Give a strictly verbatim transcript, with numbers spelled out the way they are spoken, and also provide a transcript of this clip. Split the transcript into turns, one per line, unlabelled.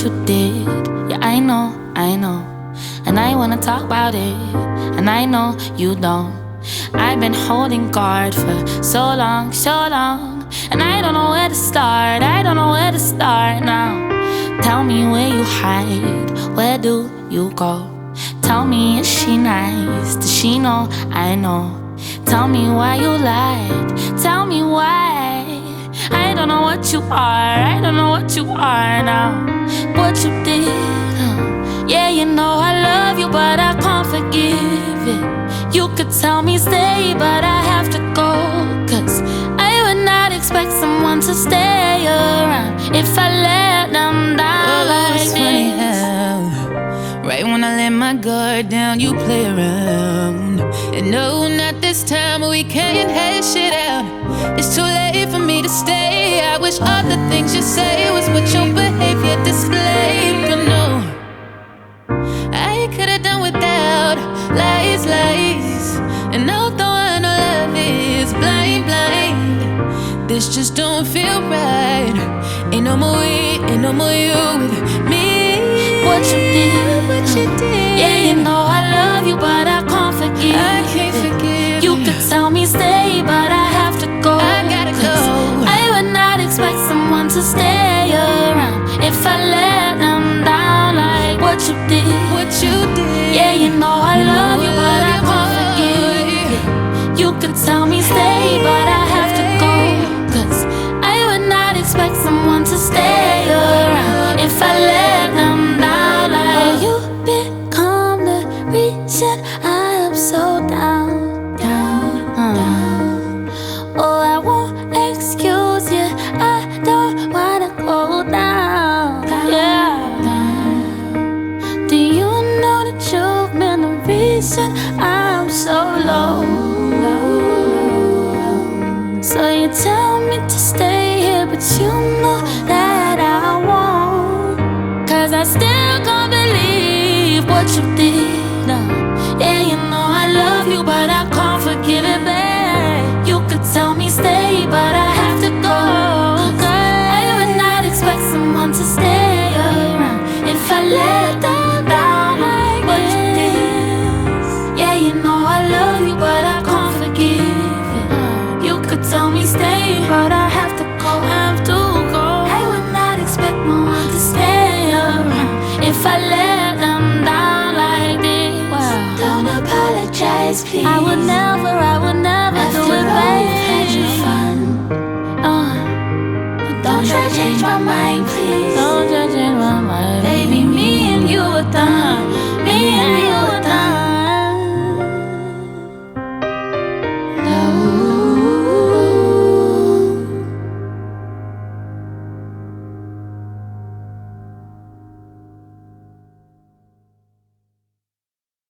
you did. Yeah, I know, I know. And I wanna talk about it, and I know you don't. I've been holding guard for so long, so long, and I don't know where to start, I don't know where to start now. Tell me where you hide, where do you go? Tell me, is she nice, does she know I know? Tell me why you lied, tell me why. I don't know what you are, I don't know what you are now. What you did, huh? Yeah, you know I love you, but I can't forgive it. You could tell me stay, but I have to go, cause I would not expect someone to stay around if I let them down.
Oh,
like
it's
this.
funny how right when I let my guard down, you play around. And no, not this time, we can't hash it out. It's too late for me to stay. I wish all the things you say was what your behavior displayed. But no, I could've done without lies, lies. And although I know love is blind, blind, this just don't feel right. Ain't no more we, ain't no more you with me.
What you did,
what you did.
Yeah, you know I love you, but I can't forgive.
I can't forgive
you. You could tell me stay, but I have to go.
I gotta go.
I would not expect someone to stay around if I let them down like what you did.
What you did.
Yeah, you know I love you, but I can't forgive. You could tell me stay, but I have to go. Cause I would not expect someone to stay around if I let them down like you become the reason I am so down, down, down. Oh, I won't excuse you, I don't wanna go down, yeah. Do you know that you've been the reason I'm so low? So you tell me to stay here, but you know that I won't. Cause I still can't believe what you did. uh, Yeah, you know I love you, but I can't forgive it, babe. You could tell me stay, but I have to go. Cause I would not expect someone to stay around if I let them down like what you did. Yeah, you know I love you, but I can't forgive it. You could tell me stay, but I have to go, have to go. I would not expect no one to stay around if I let them down like this. Wow.
Don't apologize, please.
I would never, I would never
After
do it,
all,
babe.
we've had your fun.
Uh,
Don't try to change my mind, please.
don't judge in my mind.
Baby, me and you were done. Me and you were